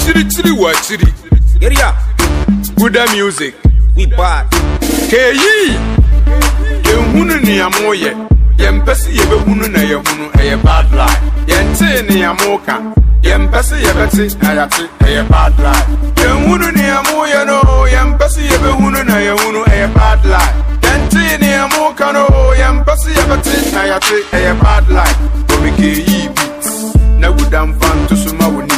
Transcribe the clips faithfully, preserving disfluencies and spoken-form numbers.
chiri chiri wa chiri. Area. Good music. We bad. Keyi. Ye hunu ni amoye. Ye mpesi ye be hunu na ye hunu e bad life. Ye nte ni amoka. Ye mpesi ye beti na yati e bad life. Ye hunu ni amoye no. Ye mpesi ye be hunu na ye hunu e bad life. Ye nte ni amoka no. Ye mpesi ye beti na yati e bad life. Omi keyi beats. Na gudam fan to suma woni.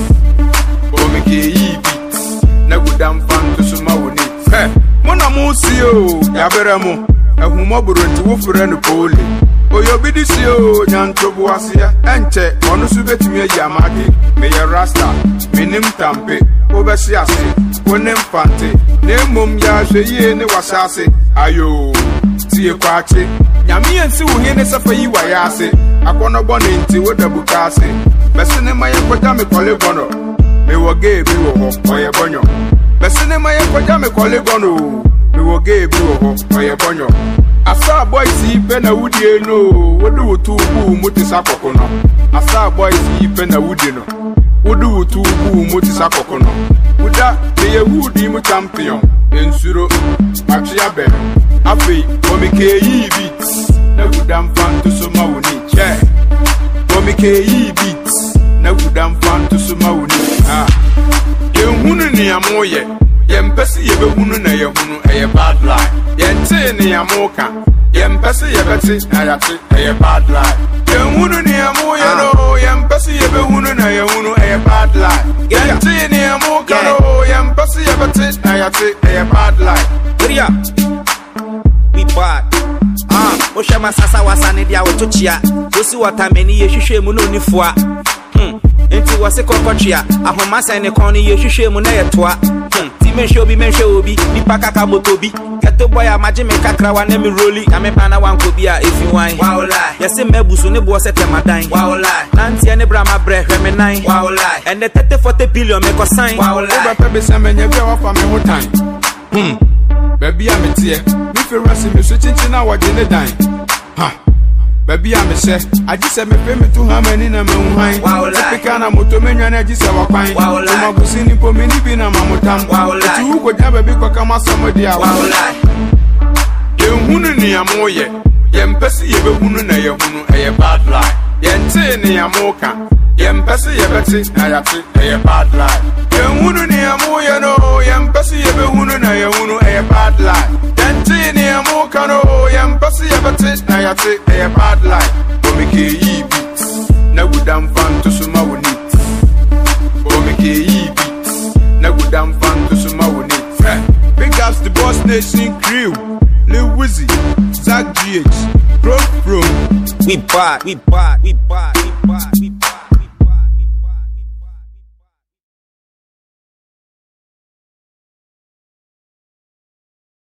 Omi keyi beats. Na gudam fan to suma woni. Hey, mona musi o. Ya beremo. Ehuma burunti wo frɛ no pole oyobi disi o nyantobo asia enche ono su betumi ayamade me ye rasta minim tampe obesi ase wonem fante ne mom ya hweye ne wasase ayo tie kwache nyame ensi wo hene safa yi wa ya ase akono bone nti wo dabuka ase besi ne maye kwaja me kole gono me woge bi wo ho oye bonyo besi ne maye kwaja me kole gono me woge bi wo ho oye bonyo asa boys ipe na wudie no wodu wutubu mutisa kokono asa boys ipe na wudie no wodu wutubu mutisa kokono uda ye wudi mu champion ensuro matria be afi omikeyi beats na gudam fan to so mawuni che omikeyi beats na gudam fan to so mawuni ah ye hunu ni amoye ye mpesi ye be hunu na ye hunu e bad life ye nte ni amoka ye mpesi ye beti na yati e bad life ye hunu ni amoye no ye mpesi ye be hunu na ye hunu e bad life ye nte ni amoka no ye mpesi ye beti na yati e bad life Area. We bad. Ah, o shema sasa wasane dia wotochia osi watameni ye hwehwe mu no nifua hmm enti wase kokotwia ahoma san ne kon ye hwehwe mu na yetoa hmm ti menhwe obi menhwe obi nipa kaka motobi keto boy amaje me kakra wa na me roli na me pana wanko bia efi wan wow lie yesi mebusu ne bo sete madan wow lie nantie ne brama bre hwe me nan wow lie and the thirty forty billion me ko sign wow lie oba pebe se menye bia wa fa me ho tan hmm baby ametie mi fe rasi me so chinchin na waje ne dan ha baby amese agise me pe me tu ha mani na me huan tipika na moto menwa na agise wakwan ma gusini po me ni bi na mamutam tu ko ja baby ko kama somodi a ye hunu ni amoye ye mpesi ye be hunu na ye hunu e bad life ye nte ni amoka ye mpesi ye beti na yati e bad life ye hunu ni amoye no ye mpesi ye be hunu na ye hunu e bad life ye nte ni amoka no ye mpesi ye beti na yati e bad life omikeyi beats na gudam fan to suma woni omikeyi beats na gudam fan to suma woni big ups the Boss Nation crew Lil Wizzy Zach G H Pro Pro we bad we bad we bad